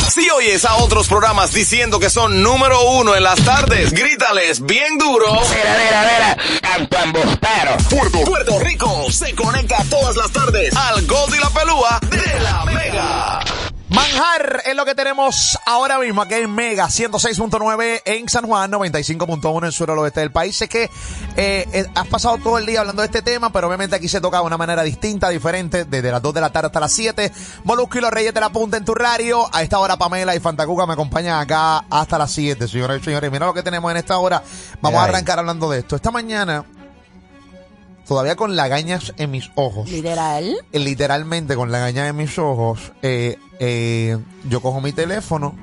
Si oyes a otros programas diciendo que son número uno en las tardes, grítales bien duro. Mira, canto embustero. Puerto Rico se conecta todas las tardes al Gold y la Pelúa de la Mega. Manjar es lo que tenemos ahora mismo aquí en Mega 106.9 en San Juan, 95.1 en el sur al oeste del país. Sé que has pasado todo el día hablando de este tema, pero obviamente aquí se toca de una manera distinta, diferente, desde las 2 de la tarde hasta las 7. Molusco y los Reyes de la Punta en tu radio. A esta hora Pamela y Fantacuca me acompañan acá hasta las 7, señoras y señores. Mira lo que tenemos en esta hora. Vamos a arrancar hablando de esto. Esta mañana, todavía con lagañas en mis ojos. ¿Literal? Literalmente con lagañas en mis ojos. Yo cojo mi teléfono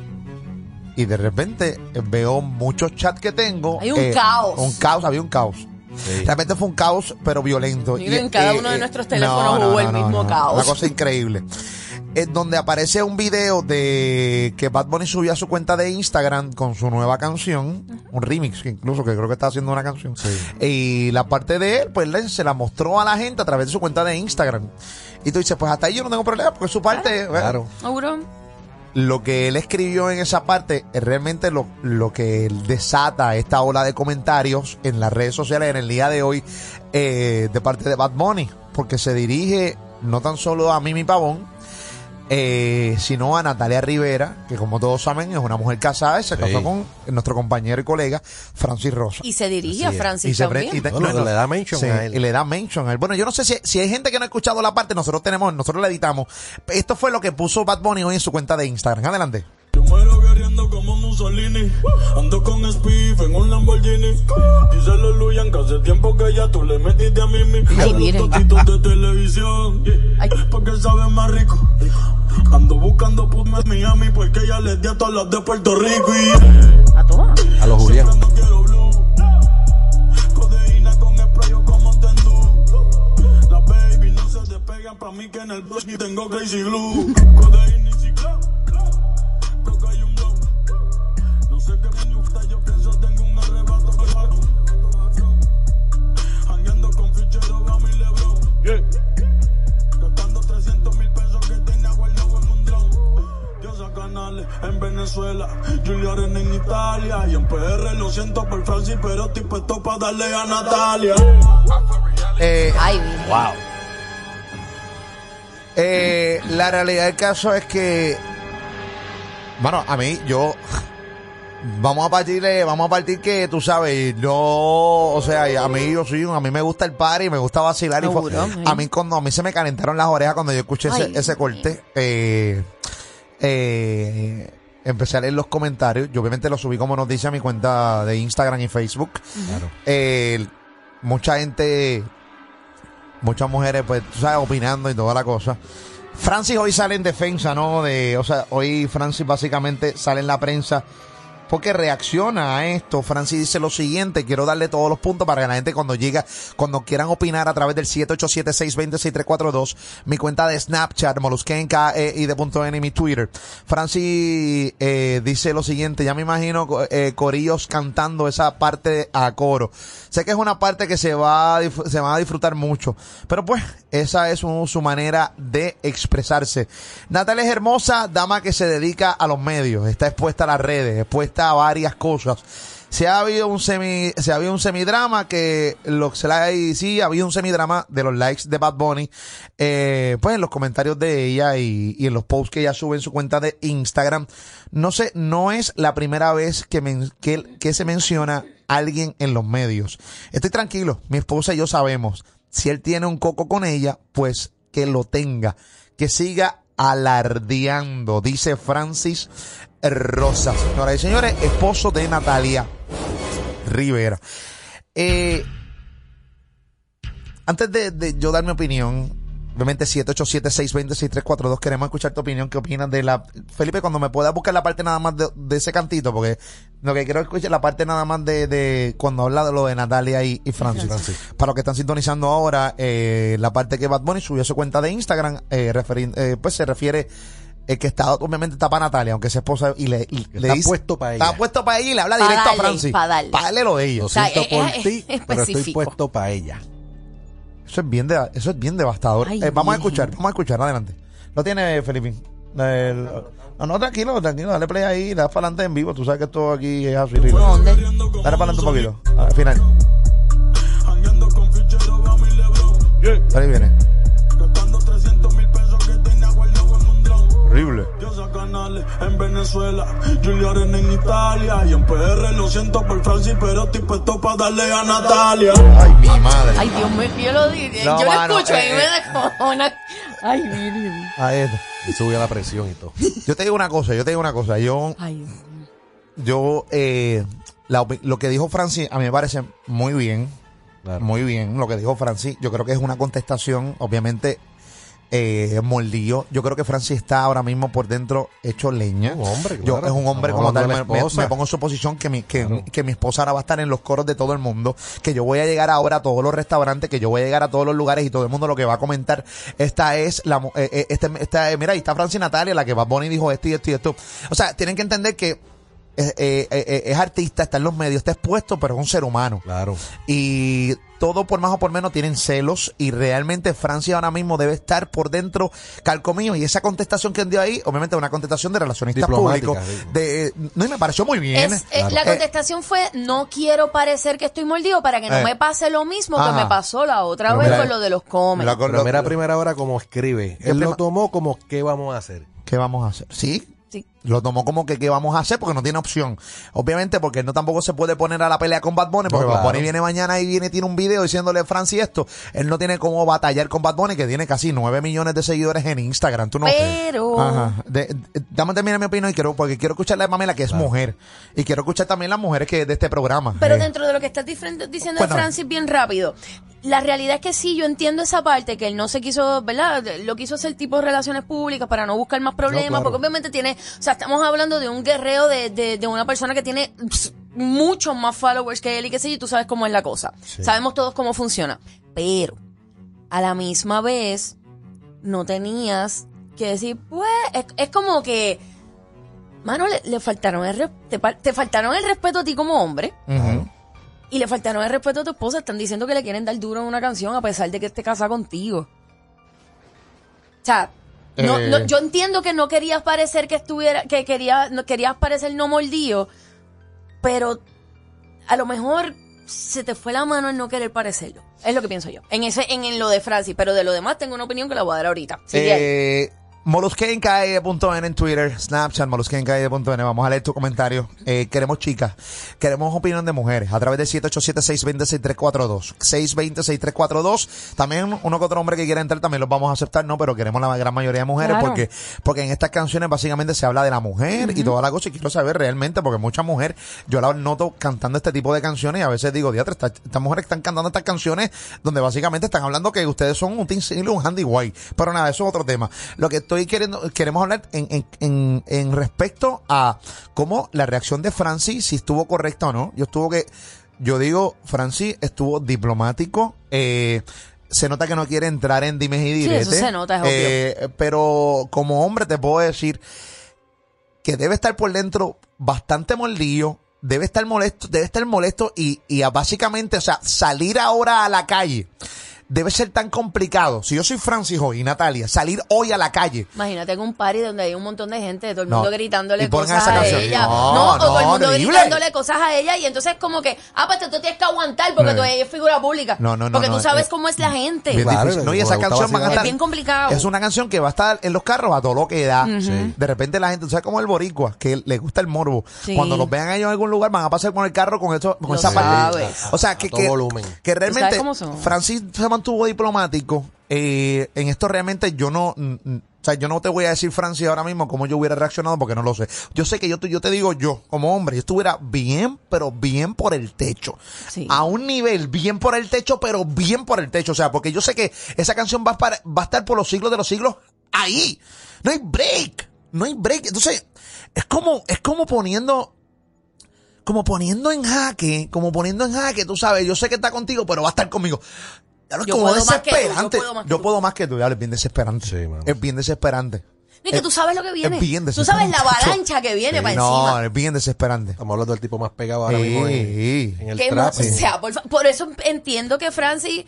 y de repente veo muchos chats que tengo. Hay un caos. Había un caos. Sí. Realmente fue un caos, pero violento. Y en cada uno de nuestros teléfonos hubo el mismo caos. Una cosa increíble. Donde aparece un video de que Bad Bunny subió a su cuenta de Instagram con su nueva canción, un remix que incluso que creo que está haciendo una canción. Sí. Y la parte de él, pues se la mostró a la gente a través de su cuenta de Instagram. Y tú dices, pues hasta ahí yo no tengo problema, porque es su parte. Claro. ¿Seguro? Lo que él escribió en esa parte es realmente lo que él desata esta ola de comentarios en las redes sociales en el día de hoy de parte de Bad Bunny, porque se dirige no tan solo a Mimi Pavón, sino a Natalia Rivera, que como todos saben es una mujer casada y se casó con nuestro compañero y colega Francis Rosa. Y se dirige a Francis también. Le da mention a él. Y le da mention a él. Bueno, yo no sé si hay gente que no ha escuchado la parte, nosotros la editamos. Esto fue lo que puso Bad Bunny hoy en su cuenta de Instagram. Adelante. Yo muero guerreando como Mussolini. Ando con Spiff en un Lamborghini. Dice los Luyan que hace tiempo que ya tú le metiste a Mimi. Ay, miren. Totitos de televisión. Ay. Porque sabe más rico. Ando buscando put en Miami porque ella les di a todas las de Puerto Rico. Y a todas. A los Julián. no quiero blue. Codeína con spray o como tendú. Las baby no se despegan pa' mí que en el blush tengo crazy glue. Codeína y ciclón. Yo pienso tengo un arrebato jangueando con fichero Bam y Lebron, gastando 300,000 pesos que tenía guardado en un dron. Diosa Canales en Venezuela, Julio Arena en Italia y en PR lo siento por Francis, pero estoy puesto para darle a Natalia. Ay, wow. La realidad del caso es que, bueno, a mí, vamos a partir que, tú sabes, a mí me gusta el party, me gusta vacilar. A mí se me calentaron las orejas cuando yo escuché ese corte. Empecé a leer los comentarios. Yo obviamente lo subí, como nos dice, a mi cuenta de Instagram y Facebook. Claro. Mucha gente, muchas mujeres, pues, tú sabes, opinando y toda la cosa. Francis hoy sale en defensa, ¿no? Hoy Francis básicamente sale en la prensa porque reacciona a esto. Francis dice lo siguiente, quiero darle todos los puntos para que la gente cuando quieran opinar a través del 787-620-6342, mi cuenta de Snapchat, Moluskenka y de .n, mi Twitter. Francis dice lo siguiente, ya me imagino corillos cantando esa parte a coro. Sé que es una parte que se va a disfrutar mucho, pero pues esa es su manera de expresarse. Natalia es hermosa, dama que se dedica a los medios, está expuesta a las redes, expuesta a varias cosas. Se ha habido un semidrama ha habido un semidrama de los likes de Bad Bunny, pues en los comentarios de ella y en los posts que ella sube en su cuenta de Instagram. No sé, no es la primera vez que se menciona a alguien en los medios. Estoy tranquilo, mi esposa y yo sabemos, si él tiene un coco con ella, pues que lo tenga, que siga alardeando, dice Francis Rosa. Señoras y señores, esposo de Natalia Rivera. Antes de yo dar mi opinión, obviamente 787-620-6342, queremos escuchar tu opinión. ¿Qué opinas de Felipe, cuando me puedas buscar la parte nada más de ese cantito? Porque lo que quiero escuchar la parte nada más de cuando habla de lo de Natalia y Francis. Para los que están sintonizando ahora, la parte que Bad Bunny subió a su cuenta de Instagram, pues se refiere que obviamente está para Natalia, aunque es esposa, y le dice, puesto para ella. Está puesto para ella y le habla directo a Francis. Para darle lo de ellos. Lo siento por ti, pero estoy puesto para ella. Eso es bien devastador. Ay, vamos a escuchar, adelante. ¿Lo tiene, Felipe? No, tranquilo, dale play ahí, dale para adelante en vivo. Tú sabes que esto aquí es así. ¿Dónde? Dale para adelante un poquito, al final. Ahí viene. Gastando 300,000 pesos que tenía guardado en un dron. Horrible. Diosa Canales en Venezuela, Julia Arena en Italia. Y en PR lo siento por Francis, pero estoy puesto para darle a Natalia. Ay, mi madre. Ay, Dios mío, yo lo dije. No, yo lo mano, escucho y me descojona. Ay, Virgen. Ahí está. Y sube la presión y todo. Yo te digo una cosa. Ay, Lo que dijo Francis a mí me parece muy bien. Claro. Muy bien lo que dijo Francis. Yo creo que es una contestación, obviamente, mordido. Yo creo que Francis está ahora mismo por dentro hecho leña. Un hombre, Yo claro. es un hombre Estamos como tal. hablando de la esposa. Me pongo en su posición que mi esposa ahora va a estar en los coros de todo el mundo. Que yo voy a llegar ahora a todos los restaurantes, que yo voy a llegar a todos los lugares y todo el mundo lo que va a comentar. Mira, ahí está Francis y Natalia, la que Bad Bunny dijo esto y esto y esto. O sea, tienen que entender que es artista, está en los medios, está expuesto, pero es un ser humano. Claro. Y todo por más o por menos tienen celos y realmente Francia ahora mismo debe estar por dentro calcomido. Y esa contestación que dio ahí, obviamente una contestación de relacionistas públicos. No, y me pareció muy bien. Claro. La contestación fue, no quiero parecer que estoy mordido para que no me pase lo mismo que me pasó la otra vez con lo de los comments. Pero mira a primera hora como escribe. Él lo tomó como, ¿qué vamos a hacer? ¿Qué vamos a hacer? Sí. Sí. Lo tomó como que ¿qué vamos a hacer? Porque no tiene opción. Obviamente porque él no tampoco se puede poner a la pelea con Bad Bunny, porque No, Bad Bunny claro. viene mañana y tiene un video diciéndole a Francis esto. Él no tiene cómo batallar con Bad Bunny, que tiene casi 9 millones de seguidores en Instagram. Tú no. Pero Ajá. Dame terminar mi opinión porque quiero escuchar la de Pamela, que es mujer. Y quiero escuchar también las mujeres que de este programa. Pero dentro de lo que estás diciendo de Bueno. Francis, bien rápido. La realidad es que sí, yo entiendo esa parte, que él no se quiso, ¿verdad? Lo quiso hacer tipo de relaciones públicas para no buscar más problemas, No, claro. porque obviamente tiene, o sea, estamos hablando de un guerrero de una persona que tiene muchos más followers que él y qué sé yo, y tú sabes cómo es la cosa. Sí. Sabemos todos cómo funciona. Pero, a la misma vez, no tenías que decir, pues, es como que, mano, le faltaron te faltaron el respeto a ti como hombre. Ujú. Y le faltaron el respeto a tu esposa. Están diciendo que le quieren dar duro en una canción a pesar de que esté casada contigo. O sea, yo entiendo que no querías parecer no querías parecer no mordido, pero a lo mejor se te fue la mano en no querer parecerlo. Es lo que pienso yo. En lo de Francis, pero de lo demás tengo una opinión que la voy a dar ahorita. Sigue ahí. Molusquencae.n en Twitter, Snapchat, molusquencae.n. Vamos a leer tu comentario. Queremos chicas, queremos opinión de mujeres a través de 787-620-6342. 620-6342. También uno que otro hombre que quiera entrar también los vamos a aceptar, ¿no? Pero queremos la gran mayoría de mujeres Claro. porque en estas canciones básicamente se habla de la mujer y toda la cosa. Y quiero saber realmente, porque muchas mujeres, yo las noto cantando este tipo de canciones y a veces digo, diatre, estas mujeres están cantando estas canciones donde básicamente están hablando que ustedes son un Team Single, un Handy White. Pero nada, eso es otro tema. Lo que queremos hablar en respecto a cómo la reacción de Francis, si estuvo correcta o no. Yo digo, Francis estuvo diplomático, se nota que no quiere entrar en dimes y diretes. Sí, eso se nota, es obvio. Pero como hombre te puedo decir que debe estar por dentro bastante mordido, debe estar molesto y básicamente, o sea, salir ahora a la calle debe ser tan complicado. Si yo soy Francis hoy y Natalia, salir hoy a la calle. Imagínate en un party donde hay un montón de gente, todo el No, mundo y gritándole pongan cosas esa a canción. ella. No, o todo el mundo horrible. gritándole cosas a ella y entonces como que, pues tú tienes que aguantar porque tú eres figura pública. No, porque tú sabes cómo es la gente. Bien Claro, difícil. No, y como esa le gustaba canción van a vacilar. estar. Es bien complicado. Es una canción que va a estar en los carros a todo lo que da. Sí. De repente la gente, ¿tú sabes cómo el boricua? Que le gusta el morbo. Sí. Cuando los vean a ellos en algún lugar, van a pasar con el carro con Lo esa parte. sabes. O sea, A todo volumen. que ¿Tú sabes realmente cómo son? Francis se mantuvo diplomático. En esto realmente yo no te voy a decir, Francis, ahora mismo cómo yo hubiera reaccionado porque no lo sé. Yo sé que yo te digo, yo como hombre, yo estuviera bien, pero bien por el techo. Sí. A un nivel bien por el techo, pero bien por el techo. O sea, porque yo sé que esa canción va a estar por los siglos de los siglos ahí. No hay break. No hay break. Entonces, es como poniendo en jaque, tú sabes, yo sé que está contigo, pero va a estar conmigo. Claro, es Yo como puedo más que tú, desesperante. yo puedo más que tú. Ya, es bien desesperante. Sí, mano. Es bien desesperante. No, y que tú sabes lo que viene. Es bien Tú sabes la desesperante. avalancha que viene para No, encima. es bien desesperante. Estamos hablando del tipo más pegado ahora mismo en el Que trap. o sea, por eso entiendo que Francis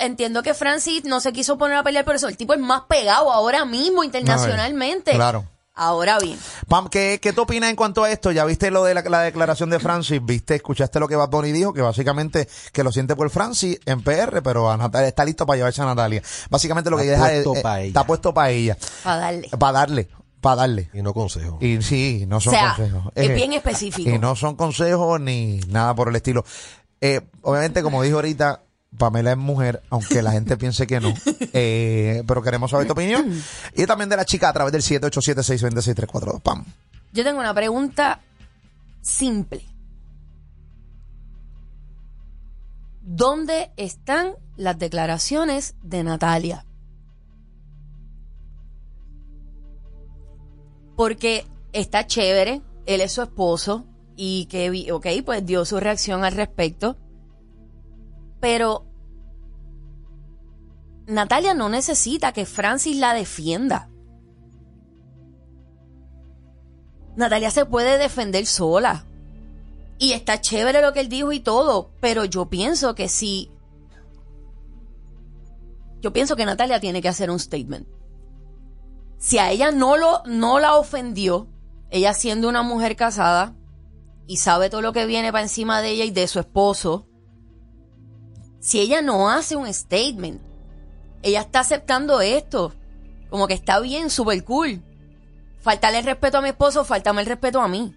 no se quiso poner a pelear por eso. El tipo es más pegado ahora mismo internacionalmente. Claro. Ahora bien. Pam, ¿qué tú opinas en cuanto a esto? ¿Ya viste lo de la declaración de Francis? ¿Escuchaste lo que Bad Bunny dijo? Que básicamente que lo siente por Francis en PR, pero a Natalia está listo para llevarse a Natalia. Básicamente lo que ella deja es, está puesto para ella. Para darle. Y no consejos. Y sí, no son consejos. Es bien específico. Y no son consejos ni nada por el estilo. Obviamente, como dijo ahorita, Pamela es mujer, aunque la gente piense que no. Pero queremos saber tu opinión. Y también de la chica a través del 787-620-6342. Pam. Yo tengo una pregunta simple. ¿Dónde están las declaraciones de Natalia? Porque está chévere, él es su esposo y que, pues dio su reacción al respecto. Pero Natalia no necesita que Francis la defienda. Natalia se puede defender sola. Y está chévere lo que él dijo y todo, pero yo pienso que sí. Yo pienso que Natalia tiene que hacer un statement. Si a ella no la ofendió, ella siendo una mujer casada y sabe todo lo que viene para encima de ella y de su esposo, si ella no hace un statement, ella está aceptando esto, como que está bien, súper cool. Faltarle el respeto a mi esposo, faltarme el respeto a mí.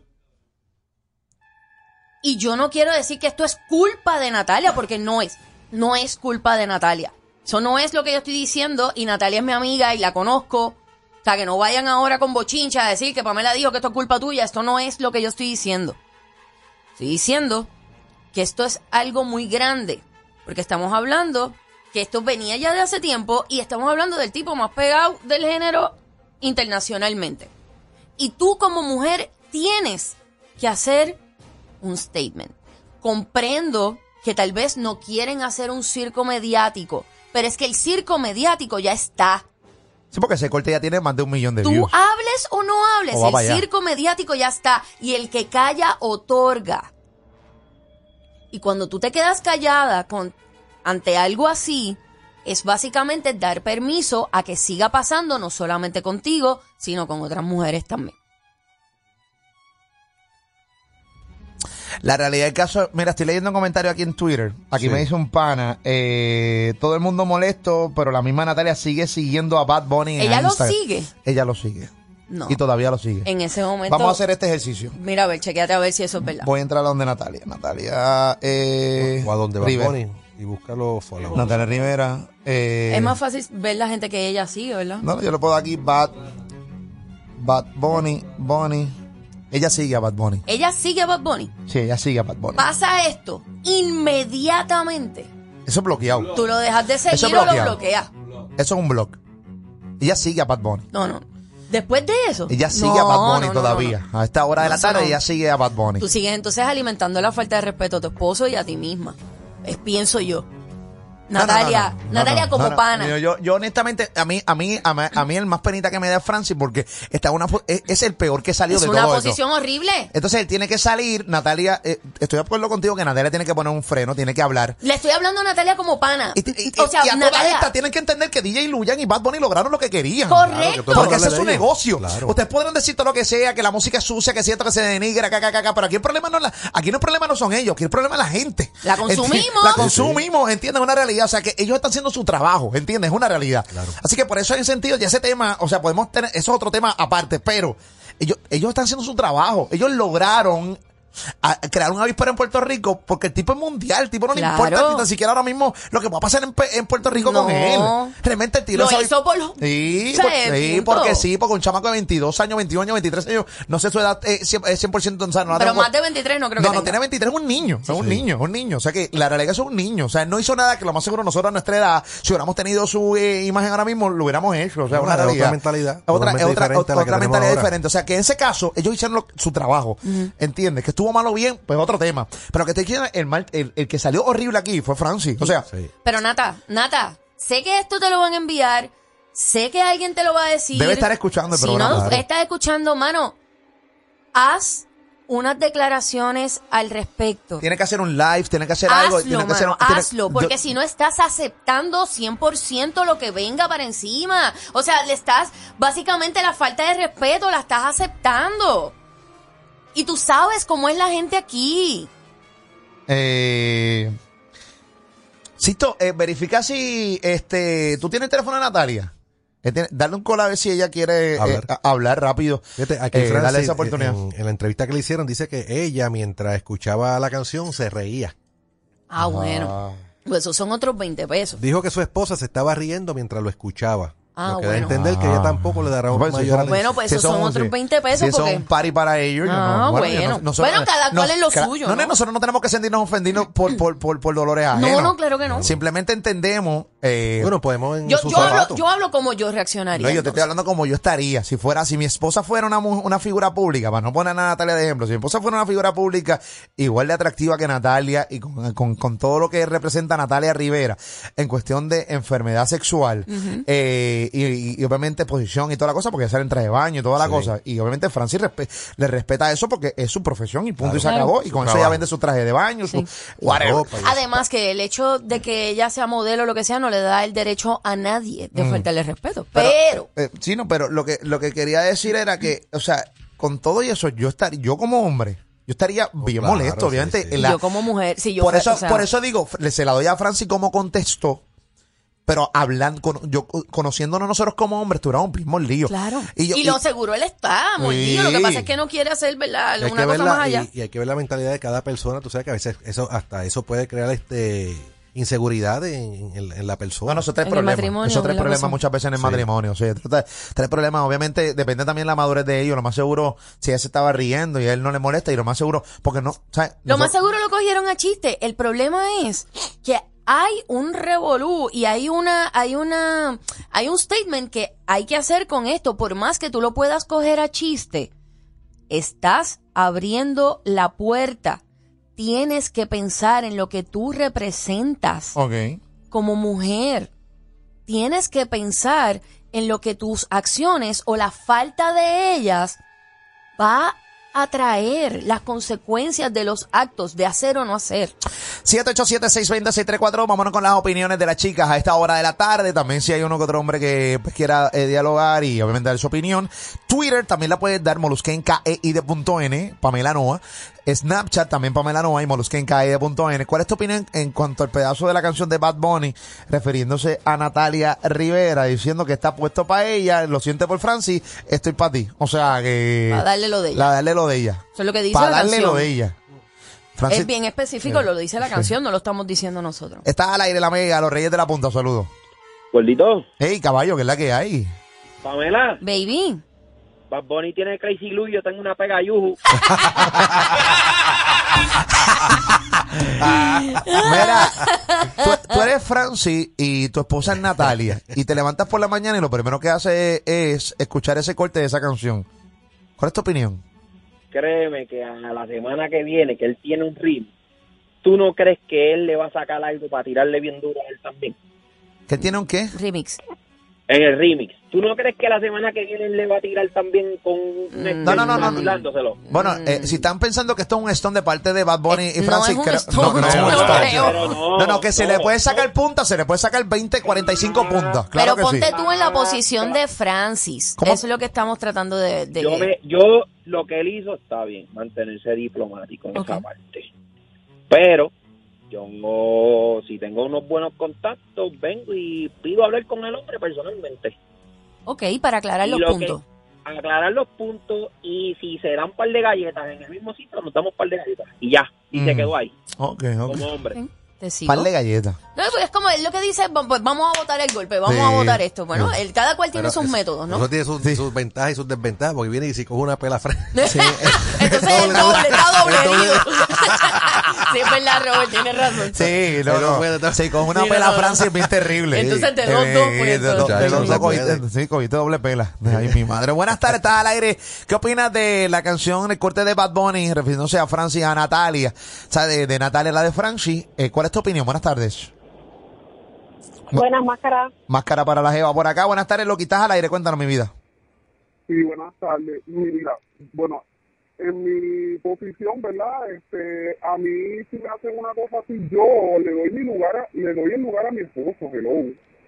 Y yo no quiero decir que esto es culpa de Natalia, porque no es culpa de Natalia. Eso no es lo que yo estoy diciendo, y Natalia es mi amiga y la conozco. O sea, que no vayan ahora con bochincha a decir que Pamela dijo que esto es culpa tuya. Esto no es lo que yo estoy diciendo. Estoy diciendo que esto es algo muy grande, porque estamos hablando que esto venía ya de hace tiempo y estamos hablando del tipo más pegado del género internacionalmente. Y tú como mujer tienes que hacer un statement. Comprendo que tal vez no quieren hacer un circo mediático, pero es que el circo mediático ya está. Sí, porque ese corte ya tiene más de 1 millón de views. Tú hables o no hables, el circo mediático ya está. Y el que calla, otorga. Y cuando tú te quedas callada ante algo así, es básicamente dar permiso a que siga pasando, no solamente contigo, sino con otras mujeres también. La realidad del caso, mira, estoy leyendo un comentario aquí en Twitter. Aquí me dice un pana, todo el mundo molesto, pero la misma Natalia sigue siguiendo a Bad Bunny en Instagram. ¿Ella lo sigue? Ella lo sigue. No. Y todavía lo sigue. En ese momento. Vamos a hacer este ejercicio. Mira, a ver, chequéate a ver si eso es verdad. Voy a entrar a donde Natalia. Natalia, o a donde Bad Bunny y buscar los followers. Natalia Rivera. Es más fácil ver la gente que ella sigue, ¿verdad? No, yo lo puedo aquí, Bad Bunny. Ella sigue a Bad Bunny. ¿Ella sigue a Bad Bunny? Sí, ella sigue a Bad Bunny. Pasa esto inmediatamente. Eso es bloqueado. Tú lo dejas de seguir o lo bloqueas. Eso es un blog. Ella sigue a Bad Bunny. No. Después de eso. Ella sigue a Bad Bunny todavía. A esta hora de la tarde ella sigue a Bad Bunny. Tú sigues entonces alimentando la falta de respeto a tu esposo y a ti misma. Pienso yo. Natalia, Natalia como pana. Yo honestamente, a mí el más penita que me da es Francis, porque está es el peor que salió de todo esto. Es una posición horrible. Entonces él tiene que salir, Natalia, estoy de acuerdo contigo que Natalia tiene que poner un freno, tiene que hablar. Le estoy hablando a Natalia como pana. O sea, a todas estas tienen que entender que DJ Luyan y Bad Bunny lograron lo que querían. Correcto. Porque ese es su negocio. Claro. Ustedes podrán decir todo lo que sea, que la música es sucia, que es cierto, que se denigra, pero aquí el problema el problema no son ellos, aquí el problema es la gente. La consumimos. La consumimos, ¿entiendes? Es una realidad, o sea, que ellos están haciendo su trabajo, ¿entiendes? Es una realidad. Claro. Así que por eso en sentido, ya ese tema, o sea, podemos tener, eso es otro tema aparte, pero ellos están haciendo su trabajo. Ellos lograron crear un avispero en Puerto Rico porque el tipo es mundial, el tipo no le importa ni tan siquiera ahora mismo lo que va a pasar en Puerto Rico con él. Realmente el tiro lo hizo por sí, porque un chamaco de 22 años, 21 años, 23 años, no sé su edad 100% sano. Pero más de 23 no creo que no tiene 23, es un niño, es un niño. O sea que la realidad es que es un niño. O sea, no hizo nada que lo más seguro nosotros a nuestra edad, si hubiéramos tenido su imagen ahora mismo, lo hubiéramos hecho. O sea, una realidad. Otra mentalidad. Otra mentalidad diferente. O sea, que en ese caso, ellos hicieron su trabajo. ¿Entiendes? Que estuvo malo o bien, pues otro tema. Pero que te diciendo, el que salió horrible aquí fue Francis. O sea. Sí. Pero Nata, sé que esto te lo van a enviar. Sé que alguien te lo va a decir. Debe estar escuchando el programa. Si no estás escuchando, mano, haz unas declaraciones al respecto. Tiene que hacer un live, tiene que hacer algo. Hazlo, Tiene que hacer, mano, hazlo, porque si no estás aceptando 100% lo que venga para encima. O sea, básicamente la falta de respeto la estás aceptando. Y tú sabes cómo es la gente aquí. Sisto, verifica si tú tienes el teléfono de Natalia. Darle un call a ver si ella quiere hablar rápido. Fíjate, aquí Francis, darle esa oportunidad. En la entrevista que le hicieron, dice que ella, mientras escuchaba la canción, se reía. Bueno. Pues esos son otros 20 pesos. Dijo que su esposa se estaba riendo mientras lo escuchaba. Lo que da a bueno. entender que ella tampoco le dará un mayor atención. Bueno, pues esos son otros 20 pesos. Si porque... son un party para ellos. Bueno, cada cual es lo suyo. No, nosotros no tenemos que sentirnos ofendidos por dolores ajenos. No, claro que no. Simplemente entendemos. Bueno, podemos en yo hablo como yo reaccionaría. No, yo te estoy hablando como yo estaría. Si mi esposa fuera una figura pública, para no poner a Natalia de ejemplo, si mi esposa fuera una figura pública igual de atractiva que Natalia y con todo lo que representa Natalia Rivera en cuestión de enfermedad sexual, y obviamente posición y toda la cosa, porque ella sale en traje de baño y toda la cosa, y obviamente Francis le respeta eso porque es su profesión y punto, y se acabó, y con eso ella vende su traje de baño, su whatever. Además que el hecho de que ella sea modelo o lo que sea no le da el derecho a nadie de faltarle respeto, pero pero lo que quería decir era que, o sea, con todo y eso, yo como hombre, yo estaría bien molesto, obviamente. Sí. Yo como mujer, si yo por eso digo, se la doy a Francis como contestó. Pero conociéndonos nosotros como hombres, tuviéramos un mismo lío. Claro. Y lo seguro él está mordido. Lo que pasa es que no quiere hacer, ¿verdad? Una cosa más allá. Y hay que ver la mentalidad de cada persona. Tú sabes que a veces eso puede crear inseguridad en la persona. No, eso trae problemas. Eso trae problemas muchas veces en el matrimonio. O sea, trae problemas. Obviamente, depende también de la madurez de ellos. Lo más seguro, si ella se estaba riendo y a él no le molesta, y lo más seguro, porque no, ¿sabes? Lo más seguro lo cogieron a chiste. El problema es que hay un revolú y hay un statement que hay que hacer con esto. Por más que tú lo puedas coger a chiste, estás abriendo la puerta. Tienes que pensar en lo que tú representas como mujer. Tienes que pensar en lo que tus acciones o la falta de ellas va a traer, las consecuencias de los actos de hacer o no hacer. 787-620-634, vámonos con las opiniones de las chicas a esta hora de la tarde. También si hay uno que otro hombre que quiera dialogar y obviamente dar su opinión. Twitter también la puedes dar, molusquenkaid.n, Pamela Noa. Snapchat también Pamela Noa y molusquenkaid.n. ¿Cuál es tu opinión en cuanto al pedazo de la canción de Bad Bunny refiriéndose a Natalia Rivera, diciendo que está puesto para ella, lo siente por Francis, estoy para ti? O sea que... Para darle lo de ella. Para darle lo de ella. Eso es lo que dice para la canción. Para darle lo de ella. Francis, es bien específico, lo dice la canción, no lo estamos diciendo nosotros. Estás al aire, la mega, los Reyes de la Punta, saludos. Gordito. Hey, caballo, ¿qué es la que hay? Pamela. Baby. Bad Bunny tiene Crazy Glue y yo tengo una pega yuju. Mira, tú eres Francis y tu esposa es Natalia y te levantas por la mañana y lo primero que haces es escuchar ese corte de esa canción. ¿Cuál es tu opinión? Créeme que a la semana que viene, que él tiene un ritmo, ¿tú no crees que él le va a sacar algo para tirarle bien duro a él también? ¿Que tiene un qué? Remix. En el remix. ¿Tú no crees que la semana que viene él le va a tirar también con no. Bueno, si están pensando que esto es un stone de parte de Bad Bunny y Francis, no, que se le puede sacar punta, se le puede sacar 20, 45 puntas. Claro. Pero ponte sí. Tú en la posición de Francis. ¿Cómo? Eso es lo que estamos tratando de yo lo que él hizo está bien, mantenerse diplomático en esa parte. Pero yo, si tengo unos buenos contactos, vengo y pido hablar con el hombre personalmente. Ok, para aclarar los puntos. Aclarar los puntos, y si se dan un par de galletas en el mismo sitio, nos damos un par de galletas. Y ya, se quedó ahí. Ok. Como hombre. ¿Sí? ¿Te sigo? Par de galletas. No, es como él lo que dice, pues vamos a votar el golpe, vamos a votar esto. Bueno, cada cual tiene sus métodos, ¿no? Eso tiene sus ventajas y sus desventajas, porque viene y si coge una pela fresca. Sí. Entonces está doble herido. Sí, es verdad, Robert, tiene razón. Sí, sí, con una pela Francia es bien terrible. Entonces te los dos, pues. Cogiste doble pela. Ay, mi madre. Buenas tardes, estás al aire. ¿Qué opinas de la canción, el corte de Bad Bunny, refiriéndose a Francis, a Natalia? O sea, de Natalia, la de Francis. ¿Cuál es tu opinión? Buenas tardes. Buenas, máscara. Máscara para la jeva por acá. Buenas tardes, lo quitas al aire. Cuéntanos, mi vida. Sí, buenas tardes. Mira, bueno, en mi posición, ¿verdad? A mí si me hacen una cosa así, yo le doy el lugar a mi esposo, hello.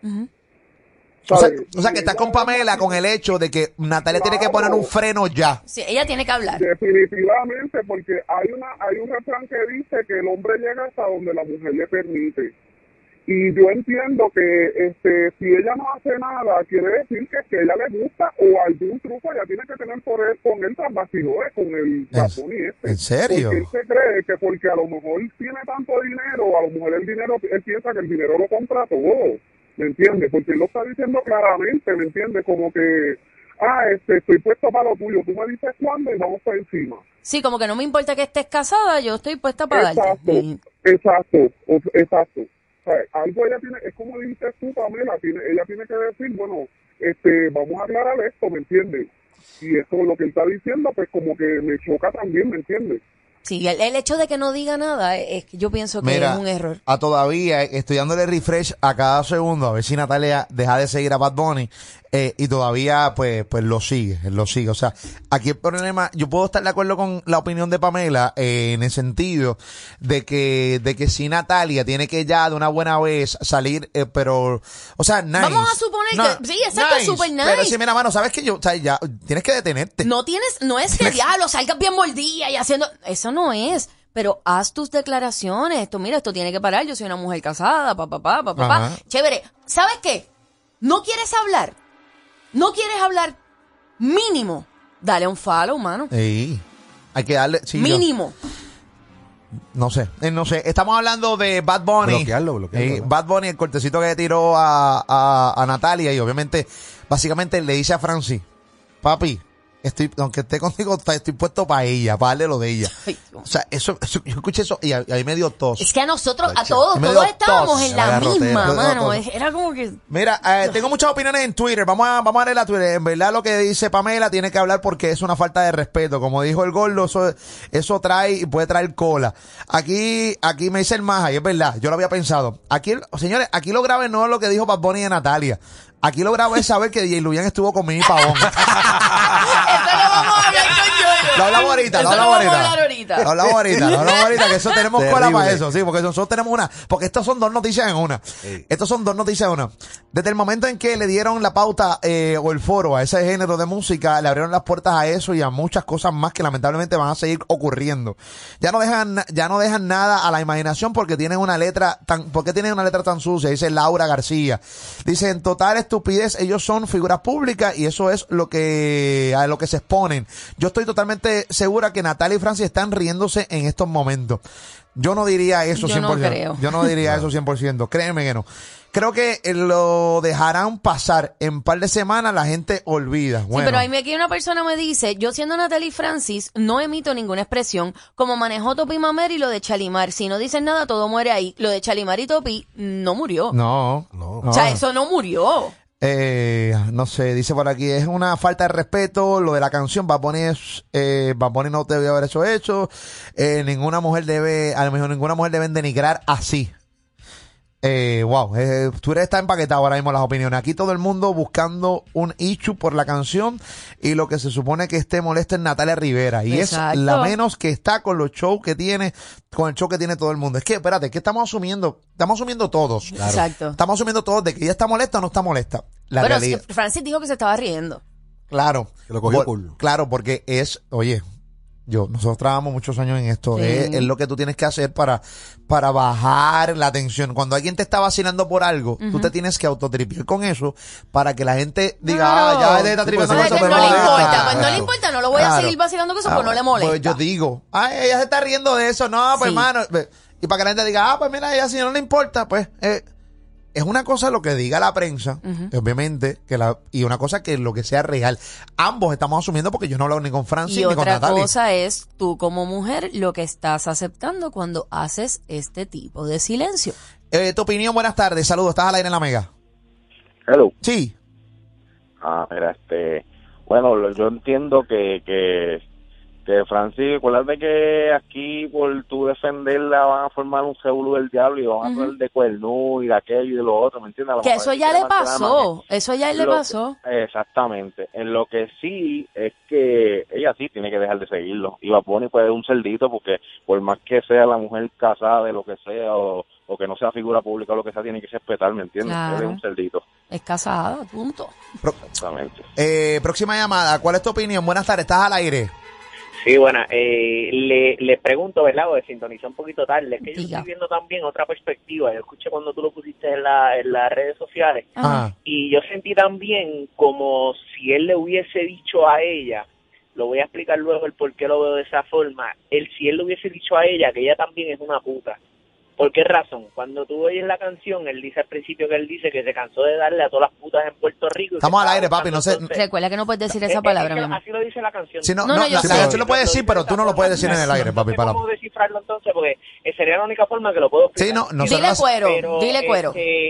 O sea, que estás con Pamela con el hecho de que Natalia tiene que poner un freno ya. Sí, ella tiene que hablar. Definitivamente, porque hay un refrán que dice que el hombre llega hasta donde la mujer le permite. Y yo entiendo que si ella no hace nada, quiere decir que ella le gusta o algún truco ella tiene que tener por él, con él tras bastidores, con el Bad Bunny este. ¿En serio? Porque él se cree que porque a lo mejor tiene tanto dinero, a lo mejor él piensa que el dinero lo compra todo. ¿Me entiendes? Porque él lo está diciendo claramente, ¿me entiendes? Como que, estoy puesto para lo tuyo, tú me dices cuándo y vamos por encima. Sí, como que no me importa que estés casada, yo estoy puesta para darte. Exacto. O sea, algo ella tiene, es como dices tú, Pamela, ella tiene que decir, bueno, vamos a aclarar esto, ¿me entiendes? Y eso es lo que él está diciendo, pues como que me choca también, ¿me entiendes? Sí, el hecho de que no diga nada es que yo pienso que es un error. Todavía estoy dándole refresh a cada segundo a ver si Natalia deja de seguir a Bad Bunny y todavía pues lo sigue. O sea, aquí el problema, yo puedo estar de acuerdo con la opinión de Pamela en el sentido de que si Natalia tiene que ya de una buena vez salir, pero, o sea, nice. Vamos a suponer que, sí, exacto, super nice. Pero si mira, mano, sabes que o sea, ya tienes que detenerte. No es que diablo, salgas bien mordida y haciendo, eso no es. Pero haz tus declaraciones. Esto tiene que parar. Yo soy una mujer casada, papá. Chévere. ¿Sabes qué? ¿No quieres hablar? Mínimo. Dale un follow, mano. Sí. Hay que darle. Sí, mínimo. No sé. Estamos hablando de Bad Bunny. Bloquearlo. Bad Bunny, el cortecito que le tiró a Natalia y obviamente, básicamente le dice a Francis, papi, aunque esté contigo, estoy puesto para ella, para darle lo de ella. O sea, eso yo escuché eso y ahí me dio tos. Es que a nosotros, a todos estábamos en la misma, mano. Era como que... Mira, tengo muchas opiniones en Twitter. Vamos a leer la Twitter. En verdad lo que dice Pamela tiene que hablar porque es una falta de respeto. Como dijo el gordo, eso puede traer cola. Aquí me dice el Maja, y es verdad, yo lo había pensado. Señores, aquí lo grave no es lo que dijo Bad Bunny de Natalia. Aquí lo grave es saber que DJ Luyan estuvo con Mimi Pavón. Eso lo vamos a hablar con yo. Lo hablamos ahorita. Lo hablamos ahorita, que eso tenemos cola para eso, sí, porque nosotros tenemos porque estos son dos noticias en una. Sí. Estos son dos noticias en una. Desde el momento en que le dieron la pauta o el foro a ese género de música, le abrieron las puertas a eso y a muchas cosas más que lamentablemente van a seguir ocurriendo. Ya no dejan nada a la imaginación porque tienen una letra tan sucia, dice Laura García. Dice, en total estupidez, ellos son figuras públicas y eso es a lo que se exponen. Yo estoy totalmente segura que Natalia y Francis están riéndose en estos momentos. Yo no diría eso 100%. No creo. Yo no diría eso 100%. Créeme que no. Creo que lo dejarán pasar. En un par de semanas la gente olvida. Bueno. Sí, pero aquí una persona me dice, yo siendo Natalia y Francis no emito ninguna expresión. Como manejó Topi Mamer y lo de Chalimar. Si no dicen nada, todo muere ahí. Lo de Chalimar y Topi no murió. No. O sea, eso no murió. No sé, dice por aquí, es una falta de respeto lo de la canción. Bad Bunny no debe haber hecho. Ninguna mujer debe denigrar así. Twitter está empaquetado ahora mismo las opiniones. Aquí todo el mundo buscando un issue por la canción y lo que se supone que esté molesto es Natalia Rivera. Y exacto. Es la menos que está con los shows que tiene, con el show que tiene todo el mundo. Es que, espérate, ¿qué estamos asumiendo? Estamos asumiendo todos. Claro. Exacto. Estamos asumiendo todos de que ella está molesta o no está molesta. Pero realidad. Francis dijo que se estaba riendo. Claro. Que lo cogió cool. Claro, porque nosotros trabajamos muchos años en esto. Sí. Es lo que tú tienes que hacer para bajar la tensión. Cuando alguien te está vacilando por algo, tú te tienes que autotripear con eso para que la gente diga, ya está tripeando con eso. No le importa, pues no le importa, no lo voy a seguir vacilando con eso, pues no le molesta. Pues yo digo, ella se está riendo de eso, no, pues hermano. Y para que la gente diga, pues mira, ella si no le importa, pues... Es una cosa lo que diga la prensa, obviamente, y una cosa que lo que sea real. Ambos estamos asumiendo porque yo no hablo ni con Francis ni con Natalia. Y otra cosa es, tú como mujer, lo que estás aceptando cuando haces este tipo de silencio. Tu opinión, buenas tardes, saludos, estás al aire en la Mega. Hello. Sí. Mira, bueno, yo entiendo que Que Francis, acuérdate que aquí por tu defenderla van a formar un revolú del diablo y van a hablar de cuernú y de aquello y de lo otro, ¿me entiendes? Que eso ya le pasó, eso ya le pasó. Exactamente. En lo que sí es que ella sí tiene que dejar de seguirlo. Y Bad Bunny puede ser un cerdito porque por más que sea la mujer casada de lo que sea o que no sea figura pública o lo que sea, tiene que respetar, ¿me entiendes? Claro. Él es un cerdito. Es casada, punto. Exactamente. Próxima llamada, ¿cuál es tu opinión? Buenas tardes, ¿estás al aire? Sí, bueno, le pregunto, ¿verdad? O de sintonizar un poquito tarde, es que yo Diga. estoy viendo también otra perspectiva. Yo escuché cuando tú lo pusiste en las redes sociales y yo sentí también como si él le hubiese dicho a ella, lo voy a explicar luego el por qué lo veo de esa forma, si él le hubiese dicho a ella que ella también es una puta. ¿Por qué razón? Cuando tú oyes la canción, él dice al principio que él dice que se cansó de darle a todas las putas en Puerto Rico. Estamos al aire, papi, no sé. Recuerda que no puedes decir esa palabra, mi amor. Así lo dice la canción. Sí, no, No, no, yo la sé. canción lo puede decir, pero tú no lo puedes decir en el aire, papi. No sé cómo descifrarlo entonces, porque sería la única forma que lo puedo explicar. Sí, no, no Dile cuero, dile cuero.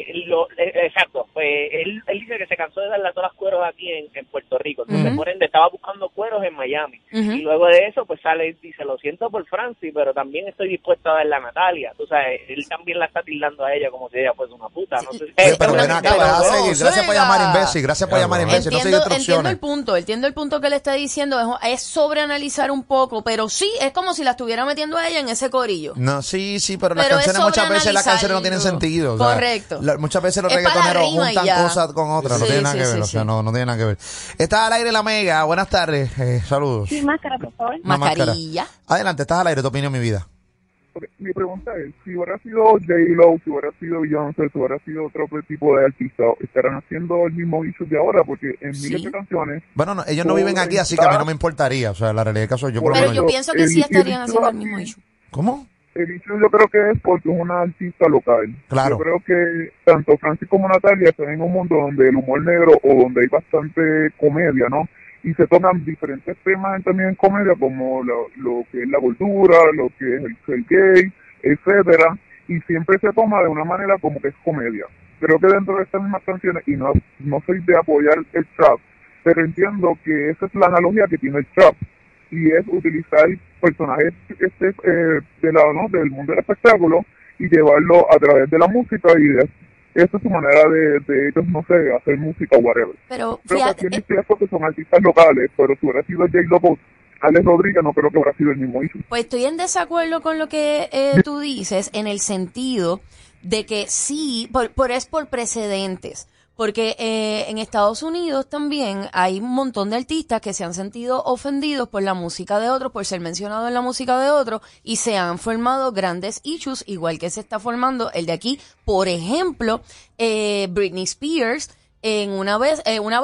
Exacto, pues él dice que se cansó de darle a todas las cueros aquí en Puerto Rico. Entonces, por ende, estaba buscando cueros en Miami. Y luego de eso, pues sale y dice, lo siento por Francis, pero también estoy dispuesto a darle a Natalia. Tú sabes, él también la está tildando a ella como si ella fuese una puta. No sé si pero ven acá, vas a seguir. Gracias por llamar, imbécil. Gracias por llamar, imbécil. No sigue Entiendo instrucciones. el punto que le está diciendo, es sobreanalizar un poco, pero sí, es como si la estuviera metiendo a ella en ese corillo. No, sí, pero las Pero es canciones muchas veces las canciones no sobreanalizarlo. tienen sentido. O sea, Correcto. Muchas veces los Es para reggaetoneros arriba y juntan ya. cosas con otras, no Sí, tiene nada sí, que ver, sí, o sea, sí. no tiene nada que ver. Está al aire la Mega, buenas tardes, saludos. Sí, máscara, por favor. Una máscara. Mascarilla. Adelante, estás al aire, tu opinión, mi vida. Mi pregunta es, si hubiera sido J-Lo, si hubiera sido Beyoncé, si hubiera sido otro tipo de artista, ¿estarán haciendo el mismo issue de ahora? Porque en miles de canciones... Bueno, no, ellos no viven aquí, así que a mí no me importaría, o sea, la realidad del caso yo por lo Pero menos... yo pienso que sí estarían haciendo el mismo issue. ¿Cómo? El issue yo creo que es porque es una artista local. Claro. Yo creo que tanto Francis como Natalia están en un mundo donde el humor negro o donde hay bastante comedia, ¿no? Y se tocan diferentes temas también en comedia, como lo que es la cultura, lo que es el gay, etcétera, y siempre se toma de una manera como que es comedia. Creo que dentro de estas mismas canciones, y no soy de apoyar el trap, pero entiendo que esa es la analogía que tiene el trap, y es utilizar personajes del mundo del espectáculo y llevarlo a través de la música, y esa es su manera de ellos, no sé, hacer música o whatever. Pero Creo que fíjate, aquí es cierto que son artistas locales, pero si hubiera sido J-Lo, Alex Rodríguez, no creo que hubiera sido el mismo issue. pues estoy en desacuerdo con lo que tú dices, en el sentido de que sí, es por precedentes. Porque en Estados Unidos también hay un montón de artistas que se han sentido ofendidos por la música de otros, por ser mencionado en la música de otros, y se han formado grandes issues, igual que se está formando el de aquí. Por ejemplo, Britney Spears, una vez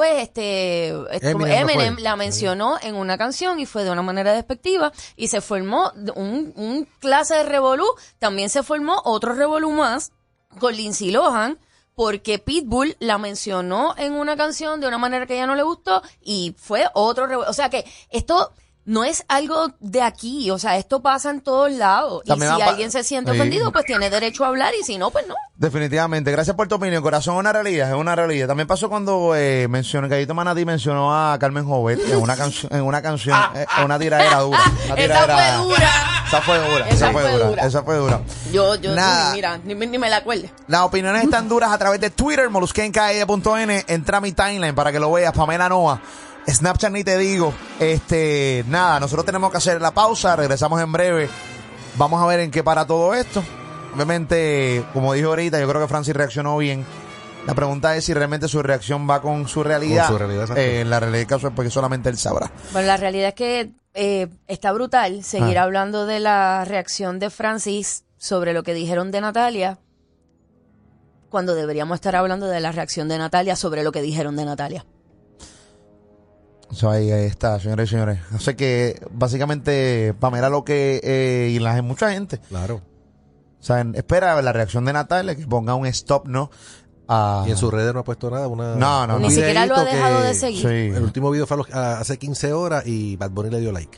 Eminem la mencionó en una canción y fue de una manera despectiva y se formó un clase de revolú. También se formó otro revolú más con Lindsay Lohan, porque Pitbull la mencionó en una canción de una manera que a ella no le gustó y fue otro revolú. O sea que esto no es algo de aquí, o sea, esto pasa en todos lados. También y si alguien se siente ofendido, pues tiene derecho a hablar, y si no, pues no. Definitivamente, gracias por tu opinión, corazón, es una realidad. También pasó cuando Gallito Manatí mencionó a Carmen Jovet en una canción, una tiradera dura. Esa fue dura. Yo Nada. mira, ni me la acuerde. Las opiniones están duras a través de Twitter, molusquencae.n, entra a mi timeline para que lo veas, Pamela Noa. Snapchat ni te digo. Nada, nosotros tenemos que hacer la pausa, regresamos en breve. Vamos a ver en qué para todo esto. Obviamente, como dije ahorita, yo creo que Francis reaccionó bien. La pregunta es si realmente su reacción va con su realidad. Con su realidad, exacto. La realidad del caso es porque solamente él sabrá. Bueno, la realidad es que está brutal seguir hablando de la reacción de Francis sobre lo que dijeron de Natalia, cuando deberíamos estar hablando de la reacción de Natalia sobre lo que dijeron de Natalia. Eso ahí está, señores y señores. O sea que básicamente Pamela lo que y mucha gente. Claro. O sea, espera la reacción de Natalia, que ponga un stop, ¿no? Y en sus redes no ha puesto nada. No. Ni siquiera lo ha dejado de seguir. Sí. El último video fue hace 15 horas y Bad Bunny le dio like.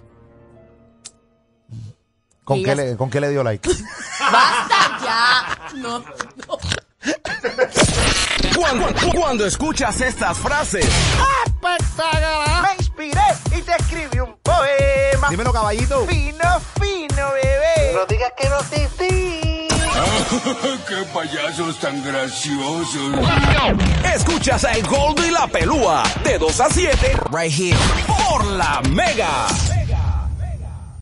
¿Con qué le dio like? ¡Basta ya! No. Cuando escuchas estas frases, Me inspiré y te escribí un poema. más Dímelo, caballito. fino, bebé. No digas que no, sí. ¡Qué payasos tan graciosos! Escuchas a El Gordo y la Pelúa de 2 a 7 right here por La Mega.